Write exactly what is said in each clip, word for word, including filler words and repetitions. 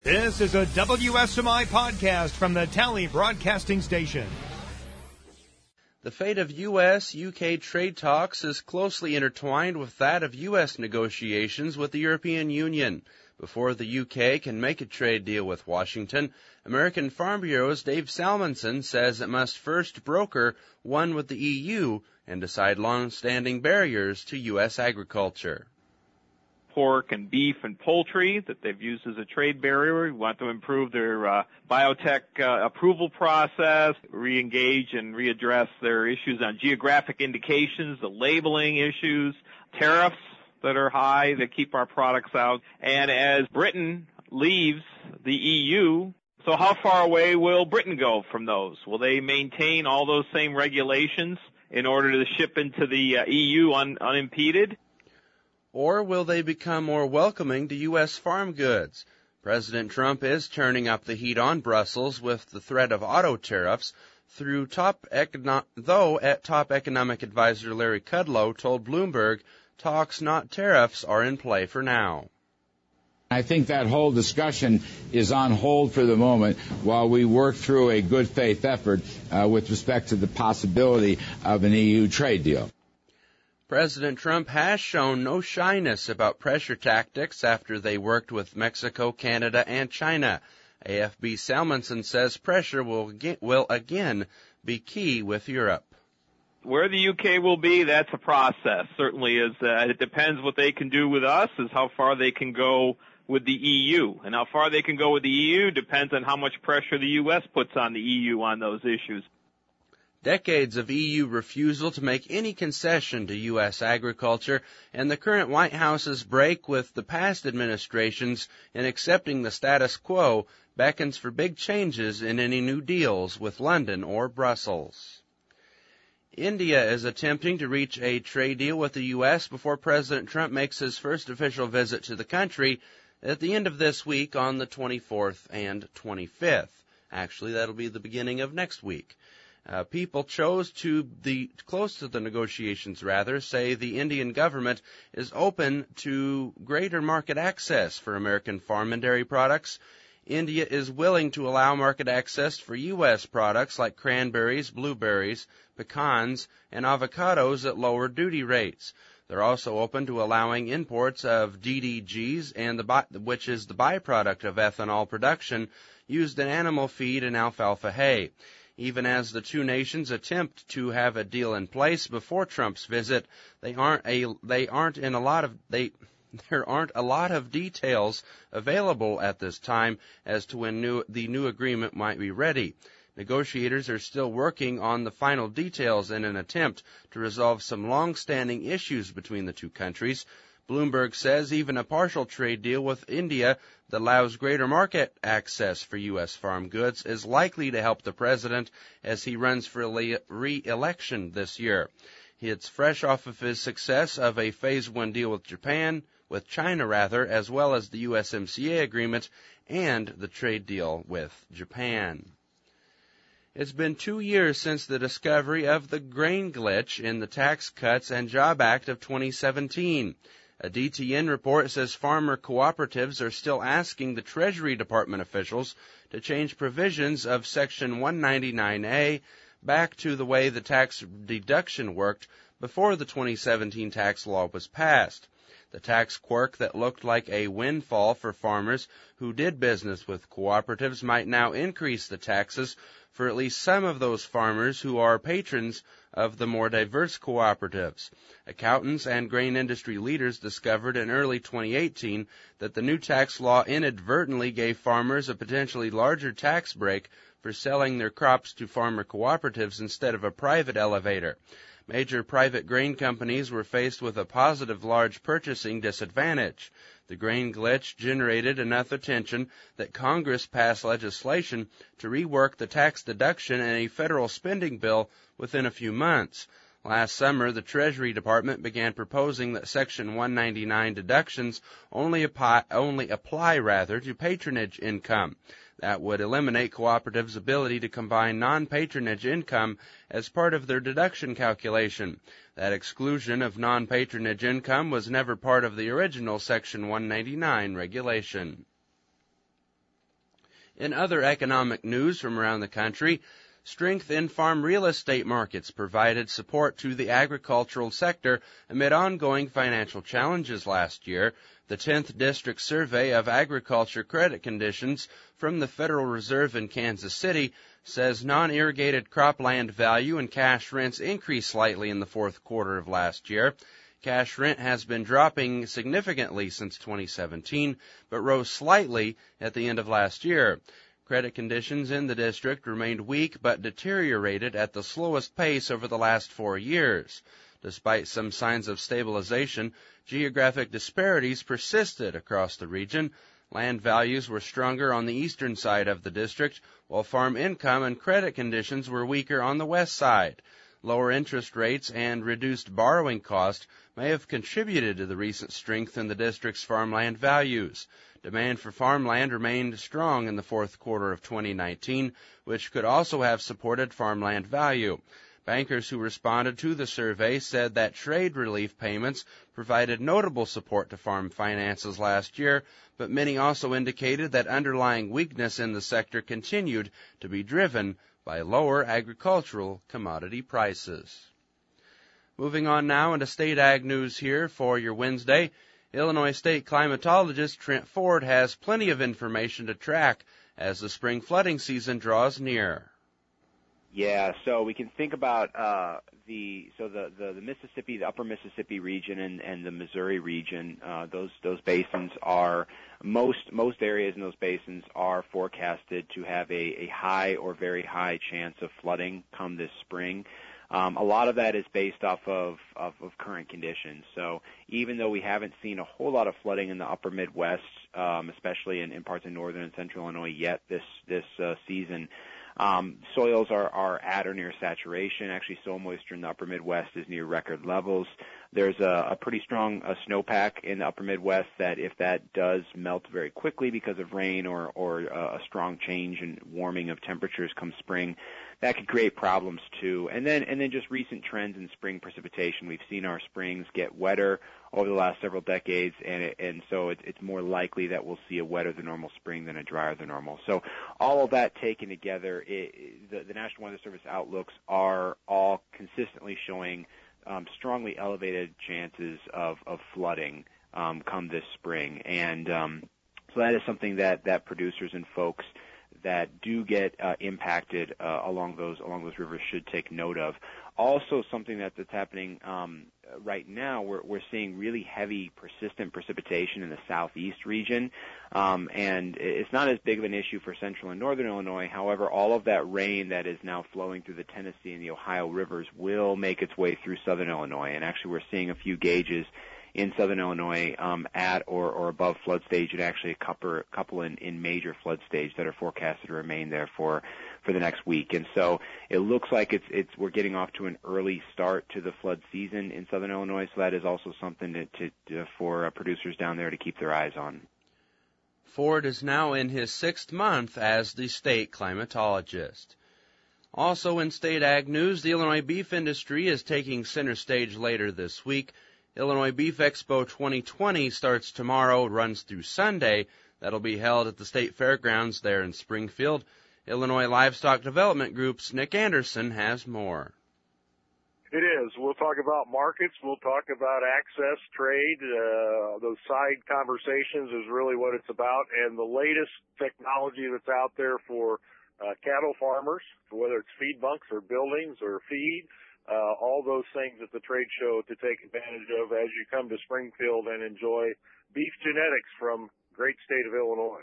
This is a W S M I podcast from the Tally Broadcasting Station. The fate of U S U K trade talks is closely intertwined with that of U S negotiations with the European Union. Before the U K can make a trade deal with Washington, American Farm Bureau's Dave Salmonson says it must first broker one with the E U and decide long-standing barriers to U S agriculture. Pork and beef and poultry that they've used as a trade barrier. We want to improve their uh, biotech uh, approval process, re-engage and readdress their issues on geographic indications, the labeling issues, tariffs that are high that keep our products out. And as Britain leaves the E U, so how far away will Britain go from those? Will they maintain all those same regulations in order to ship into the uh, E U un- unimpeded? Or will they become more welcoming to U S farm goods? President Trump is turning up the heat on Brussels with the threat of auto tariffs, through top econo- though at top economic advisor Larry Kudlow told Bloomberg talks, not tariffs, are in play for now. I think that whole discussion is on hold for the moment while we work through a good faith effort uh, with respect to the possibility of an E U trade deal. President Trump has shown no shyness about pressure tactics after they worked with Mexico, Canada, and China. A F B Salmonson says pressure will, will again be key with Europe. Where the U K will be, that's a process. Certainly is. Uh, it depends what they can do with us, is how far they can go with the E U. And how far they can go with the E U depends on how much pressure the U S puts on the E U on those issues. Decades of E U refusal to make any concession to U S agriculture and the current White House's break with the past administrations in accepting the status quo beckons for big changes in any new deals with London or Brussels. India is attempting to reach a trade deal with the U S before President Trump makes his first official visit to the country at the end of this week on the twenty-fourth and twenty-fifth. Actually, that'll be the beginning of next week. Uh, people chose to the close to the negotiations, rather, say the Indian government is open to greater market access for American farm and dairy products. India is willing to allow market access for U S products like cranberries, blueberries, pecans, and avocados at lower duty rates. They're also open to allowing imports of D D Gs, and the by, which is the byproduct of ethanol production used in animal feed and alfalfa hay. Even as the two nations attempt to have a deal in place before Trump's visit, they aren't a they aren't in a lot of they there aren't a lot of details available at this time as to when new, the new agreement might be ready. Negotiators are still working on the final details in an attempt to resolve some long-standing issues between the two countries. Bloomberg says even a partial trade deal with India that allows greater market access for U S farm goods is likely to help the president as he runs for re-election this year. It's fresh off of his success of a phase one deal with Japan, with China rather, as well as the U S M C A agreement and the trade deal with Japan. It's been two years since the discovery of the grain glitch in the Tax Cuts and Jobs Act of twenty seventeen. A D T N report says farmer cooperatives are still asking the Treasury Department officials to change provisions of Section one ninety-nine A back to the way the tax deduction worked before the twenty seventeen tax law was passed. The tax quirk that looked like a windfall for farmers who did business with cooperatives might now increase the taxes for at least some of those farmers who are patrons of the more diverse cooperatives. Accountants and grain industry leaders discovered in early twenty eighteen that the new tax law inadvertently gave farmers a potentially larger tax break for selling their crops to farmer cooperatives instead of a private elevator. Major private grain companies were faced with a positive large purchasing disadvantage. The grain glitch generated enough attention that Congress passed legislation to rework the tax deduction in a federal spending bill within a few months. Last summer, the Treasury Department began proposing that Section one ninety-nine deductions only apply, only apply rather to patronage income. That would eliminate cooperatives' ability to combine non-patronage income as part of their deduction calculation. That exclusion of non-patronage income was never part of the original Section one ninety-nine regulation. In other economic news from around the country, strength in farm real estate markets provided support to the agricultural sector amid ongoing financial challenges last year. The tenth District Survey of Agriculture Credit Conditions from the Federal Reserve in Kansas City says non-irrigated cropland value and cash rents increased slightly in the fourth quarter of last year. Cash rent has been dropping significantly since twenty seventeen, but rose slightly at the end of last year. Credit conditions in the district remained weak but deteriorated at the slowest pace over the last four years. Despite some signs of stabilization, geographic disparities persisted across the region. Land values were stronger on the eastern side of the district, while farm income and credit conditions were weaker on the west side. Lower interest rates and reduced borrowing cost may have contributed to the recent strength in the district's farmland values. Demand for farmland remained strong in the fourth quarter of twenty nineteen, which could also have supported farmland value. Bankers who responded to the survey said that trade relief payments provided notable support to farm finances last year, but many also indicated that underlying weakness in the sector continued to be driven by lower agricultural commodity prices. Moving on now into state ag news here for your Wednesday. Illinois state climatologist Trent Ford has plenty of information to track as the spring flooding season draws near. Yeah, so we can think about uh, the so the, the, the Mississippi, the upper Mississippi region and, and the Missouri region. Uh, those those basins are most most areas in those basins are forecasted to have a, a high or very high chance of flooding come this spring. Um, a lot of that is based off of, of, of current conditions. So even though we haven't seen a whole lot of flooding in the upper Midwest, um, especially in, in parts of northern and central Illinois yet this this uh, season, um, soils are, are at or near saturation. Actually, soil moisture in the upper Midwest is near record levels. There's a, a pretty strong uh, snowpack in the upper Midwest that if that does melt very quickly because of rain or, or uh, a strong change in warming of temperatures come spring, that could create problems too. And then and then just recent trends in spring precipitation. We've seen our springs get wetter over the last several decades, and it, and so it, it's more likely that we'll see a wetter than normal spring than a drier than normal. So all of that taken together, it, the, the National Weather Service outlooks are all consistently showing um, strongly elevated chances of, of flooding um, come this spring. And um, so that is something that, that producers and folks that do get uh, impacted uh, along those along those rivers should take note of. Also, something that, that's happening um, right now, we're, we're seeing really heavy, persistent precipitation in the southeast region, um, and it's not as big of an issue for central and northern Illinois. However, all of that rain that is now flowing through the Tennessee and the Ohio rivers will make its way through southern Illinois, and actually we're seeing a few gauges in southern Illinois um, at or, or above flood stage, and actually a couple, couple in, in major flood stage that are forecasted to remain there for, for the next week. And so it looks like it's, it's we're getting off to an early start to the flood season in southern Illinois, so that is also something to, to, to, for uh, producers down there to keep their eyes on. Ford is now in his sixth month as the state climatologist. Also in state ag news, the Illinois beef industry is taking center stage later this week. Illinois Beef Expo twenty twenty starts tomorrow, runs through Sunday. That'll be held at the State Fairgrounds there in Springfield. Illinois Livestock Development Group's Nick Anderson has more. It is. We'll talk about markets. We'll talk about access, trade. Uh, those side conversations is really what it's about, and the latest technology that's out there for uh, cattle farmers, whether it's feed bunks or buildings or feed. Uh, all those things at the trade show to take advantage of as you come to Springfield and enjoy beef genetics from great state of Illinois.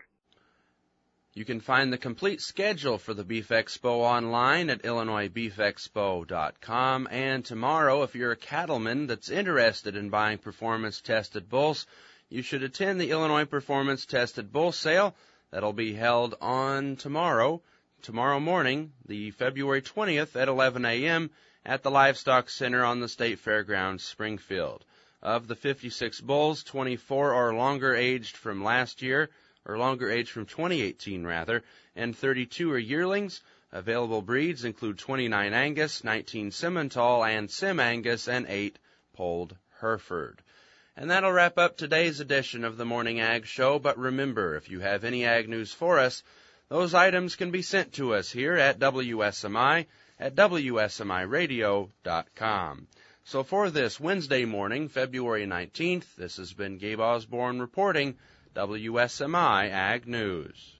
You can find the complete schedule for the Beef Expo online at illinois beef expo dot com. And tomorrow, if you're a cattleman that's interested in buying performance-tested bulls, you should attend the Illinois Performance Tested Bull Sale. That'll be held on tomorrow, tomorrow morning, the February twentieth at eleven a.m., at the Livestock Center on the State Fairgrounds, Springfield. Of the fifty-six bulls, twenty-four are longer aged from last year, or longer aged from twenty eighteen rather, and thirty-two are yearlings. Available breeds include twenty-nine Angus, nineteen Simmental and Sim Angus, and eight Polled Hereford. And that'll wrap up today's edition of the Morning Ag Show, but remember, if you have any ag news for us, Those items can be sent to us here at W S M I at W S M I radio dot com. So for this Wednesday morning, February nineteenth, this has been Gabe Osborne reporting W S M I Ag News.